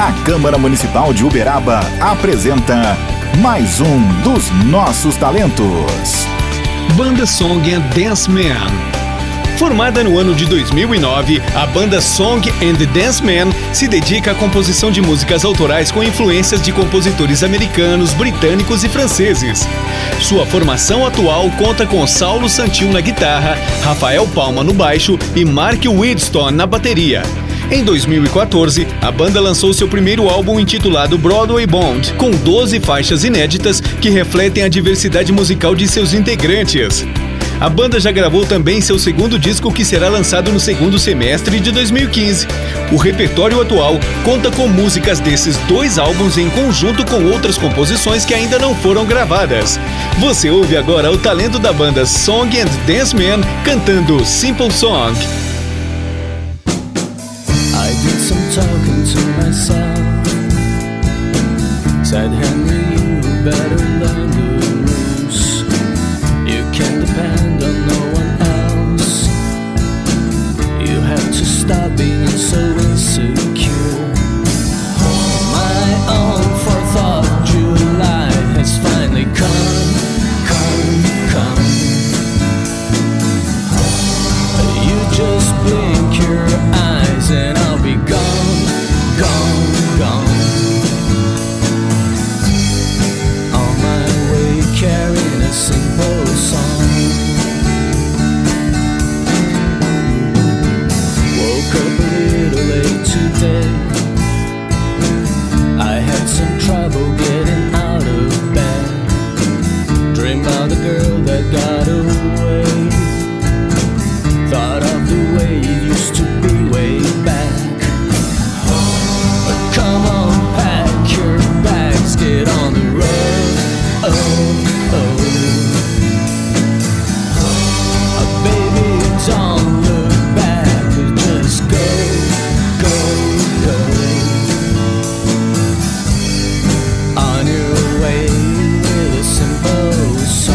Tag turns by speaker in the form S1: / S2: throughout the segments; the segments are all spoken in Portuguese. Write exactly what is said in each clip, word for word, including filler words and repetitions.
S1: A Câmara Municipal de Uberaba apresenta mais um dos nossos talentos.
S2: Banda Song and Dance Man. Formada no ano de dois mil e nove, a banda Song and Dance Man se dedica à composição de músicas autorais com influências de compositores americanos, britânicos e franceses. Sua formação atual conta com Saulo Santil na guitarra, Rafael Palma no baixo e Mark Widstone na bateria. Em dois mil e quatorze, a banda lançou seu primeiro álbum intitulado Broadway Bond, com doze faixas inéditas que refletem a diversidade musical de seus integrantes. A banda já gravou também seu segundo disco, que será lançado no segundo semestre de dois mil e quinze. O repertório atual conta com músicas desses dois álbuns em conjunto com outras composições que ainda não foram gravadas. Você ouve agora o talento da banda Song and Dance Man cantando Simple Song.
S3: I did some talking to myself. Said, Henry, you better learn the rules. You can't depend on no one else. You have to stop being so insecure. My own fourth of July has finally come, come, come. You just blink your eyes and I'll be gone, gone, gone. On my way carrying a simple song. Woke up a little late today. I had some trouble getting out of bed. Dreamed about the girl that got away. Thought of the way it used to be way back. But come on, pack your bags, get on the road. Oh, oh. Oh, baby, don't look back, just go, go, go. On your way with a simple song.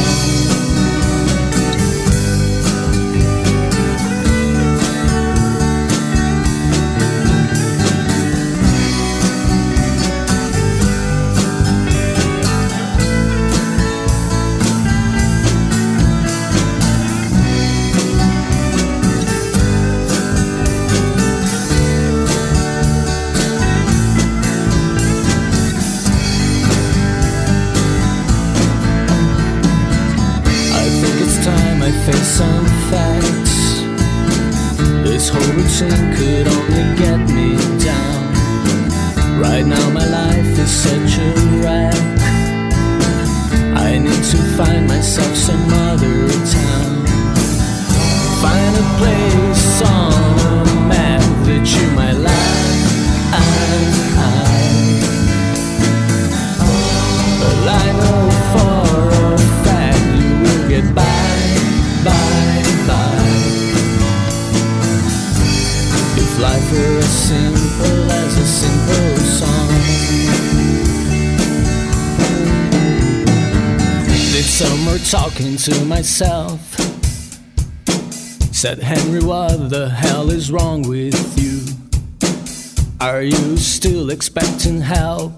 S3: I face some facts. This whole routine could only get me down. Right now my life is such a wreck. I need to find myself some other town. Find a place on a map that you might like. I, I, But I know for a fact you will get by. Bye, bye. If life were as simple as a simple song. Did some more talking to myself. Said, Henry, what the hell is wrong with you? Are you still expecting help?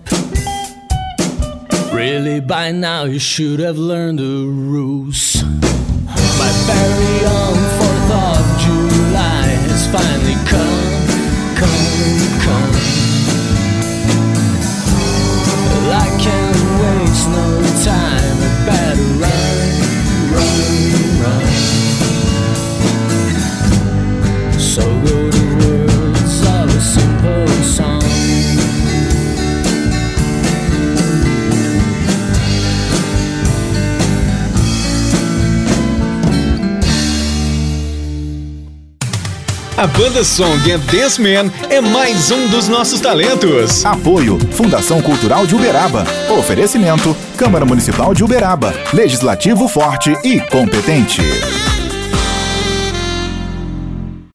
S3: Really, by now you should have learned the rules. My very own fourth of July has finally come, come, come. I can't waste no time, I better run, run, run. So go the words of a simple song.
S2: A banda Song and Dance Man é mais um dos nossos talentos.
S1: Apoio Fundação Cultural de Uberaba. Oferecimento Câmara Municipal de Uberaba. Legislativo forte e competente.